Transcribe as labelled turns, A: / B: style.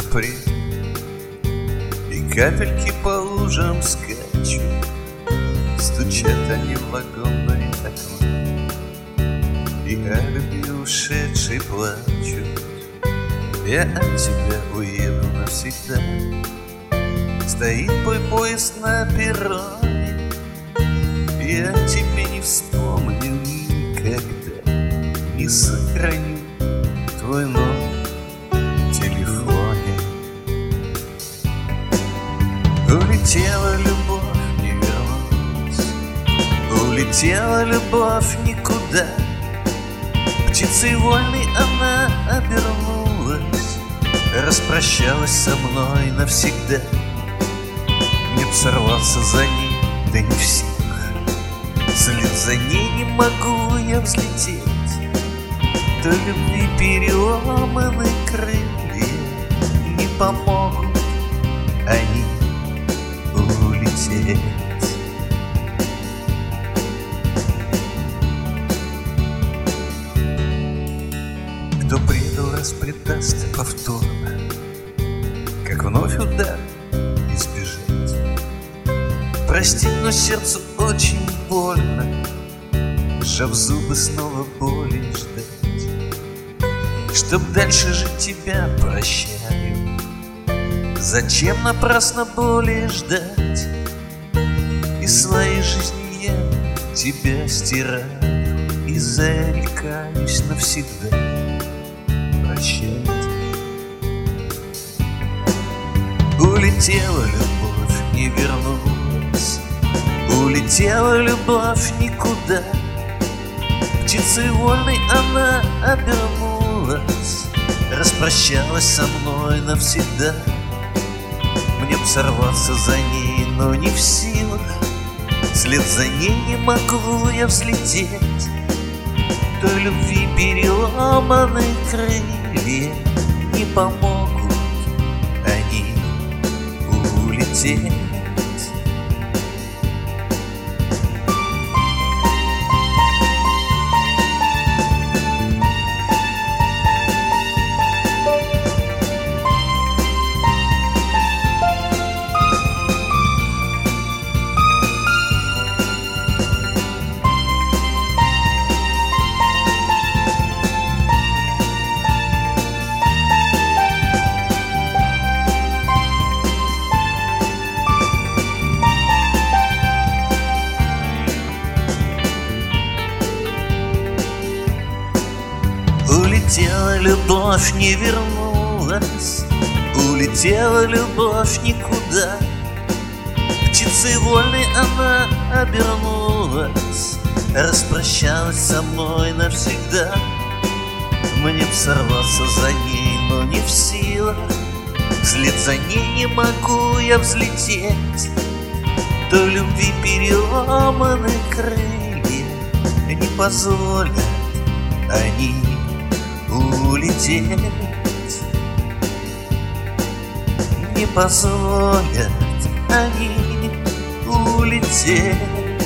A: приду, и капельки по лужам скачут, стучат они в вагонное окно, и о любви ушедшей плачут. Я от тебя уеду навсегда. Стоит твой поезд на перроне, я тебе не вспомню никогда, не сохраню твой номер в телефоне. Улетела любовь, не вернулась, улетела любовь никуда. Птицей вольной она обернулась, распрощалась со мной навсегда. Мне б сорваться за ней, да не в силах, вслед за ней не могу я взлететь. То любви переломаны крылья, не помогут они улететь. Кто предал, расpreдаст повторно, как вновь удар избежать. Прости, но сердцу очень больно, сжав зубы, снова боли ждать. Чтоб дальше жить, тебя прощаю. Зачем напрасно боли ждать? Из своей жизни я тебя стираю и зарекаюсь навсегда прощать. Улетела любовь, не вернулась, улетела любовь никуда. Птицей вольной она обернулась, распрощалась со мной навсегда. Мне б сорваться за ней, но не в силах, вслед за ней не могу я взлететь. Той любви переломаны крылья, не помогут они улететь. Улетела любовь, не вернулась, улетела любовь никуда. Птицей вольной она обернулась, распрощалась со мной навсегда. Мне б сорваться за ней, но не в силах, вслед за ней не могу я взлететь. То любви переломаны крылья, не позволят они улететь, не позволят они улететь.